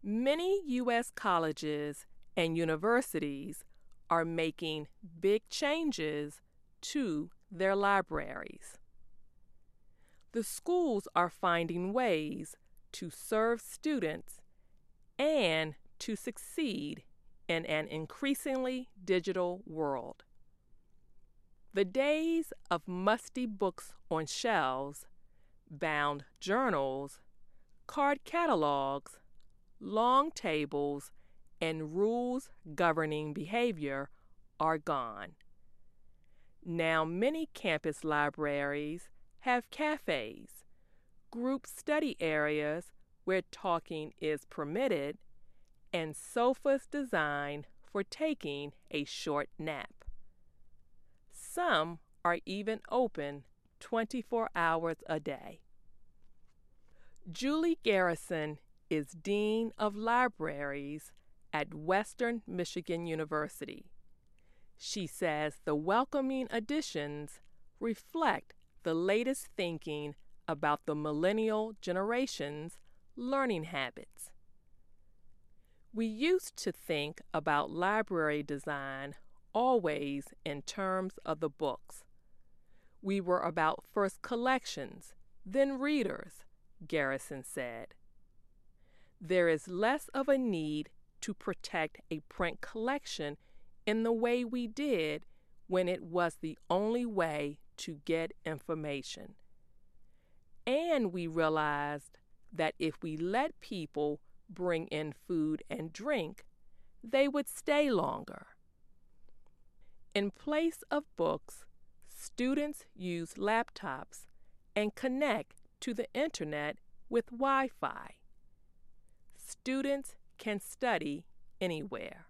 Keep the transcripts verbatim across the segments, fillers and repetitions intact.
Many U S colleges and universities are making big changes to their libraries. The schools are finding ways to serve students and to succeed in an increasingly digital world. The days of musty books on shelves, bound journals, card catalogs, long tables, and rules governing behavior are gone. Now many campus libraries have cafes, group study areas where talking is permitted, and sofas designed for taking a short nap. Some are even open twenty-four hours a day. Julie Garrison is Dean of Libraries at Western Michigan University. She says the welcoming additions reflect the latest thinking about the millennial generation's learning habits. We used to think about library design always in terms of the books. We were about first collections, then readers, Garrison said. There is less of a need to protect a print collection in the way we did when it was the only way to get information. And we realized that if we let people bring in food and drink, they would stay longer. In place of books, students use laptops and connect to the internet with Wi-Fi. Students can study anywhere.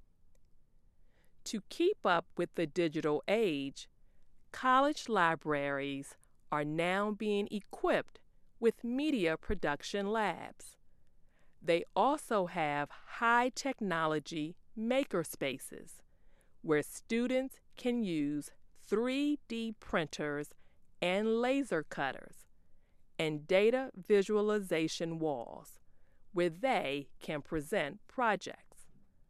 To keep up with the digital age, college libraries are now being equipped with media production labs. They also have high-technology makerspaces where students can use three D printers and laser cutters, and data visualization walls where they can present projects.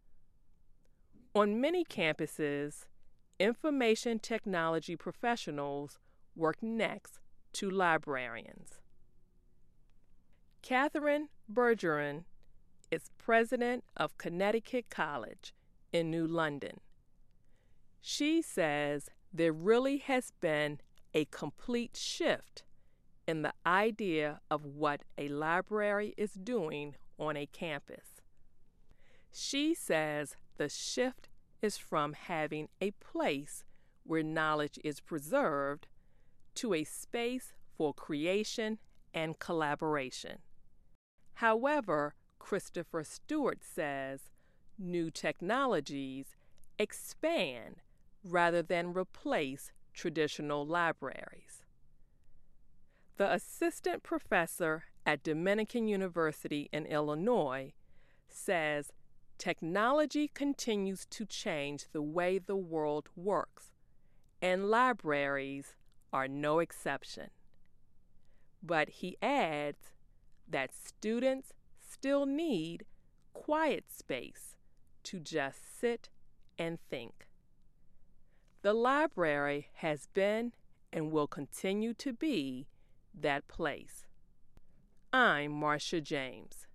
On many campuses, information technology professionals work next to librarians. Catherine Bergeron is president of Connecticut College in New London. She says there really has been a complete shift in the idea of what a library is doing on a campus. She says the shift is from having a place where knowledge is preserved to a space for creation and collaboration. However, Christopher Stewart says new technologies expand rather than replace traditional libraries. The assistant professor at Dominican University in Illinois says technology continues to change the way the world works, and libraries are no exception. But he adds that students still need quiet space to just sit and think. The library has been and will continue to be that place. I'm Marcia James.